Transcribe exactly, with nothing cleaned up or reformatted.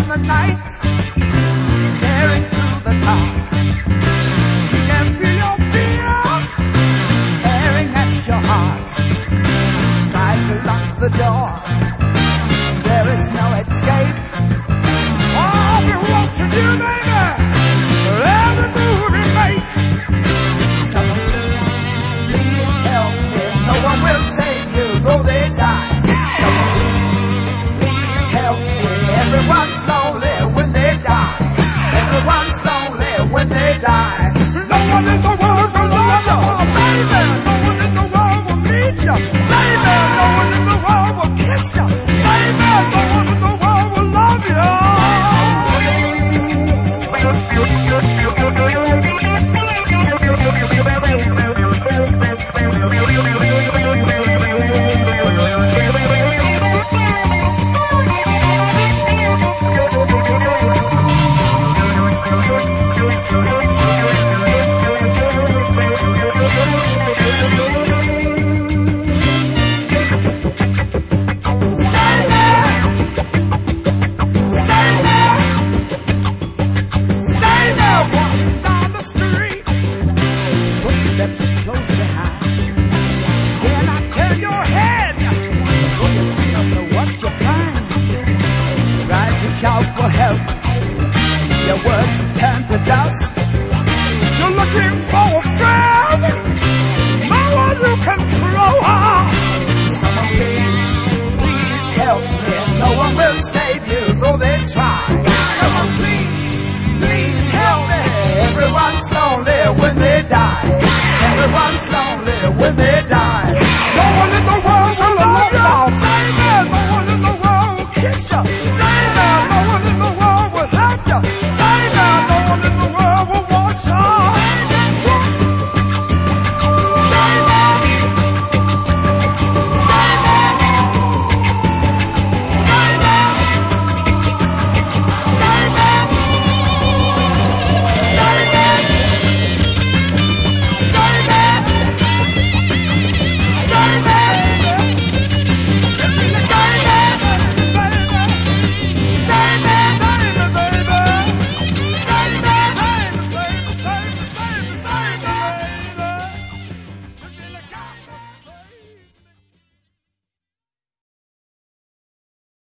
the night, staring through the dark. You can feel your fear tearing at your heart. Try to lock the door, there is no escape. I'll be watching you, baby, every move you make. Someone please help me, no one will save you, though they die. Someone please, please help me, everyone's lonely when they die. Everyone's lonely when they die. No one in the world will love you, baby. No one in the world will need you, baby. No one in the world will kiss you, baby. No one in the world will love you. Shout for help, your words turn to dust.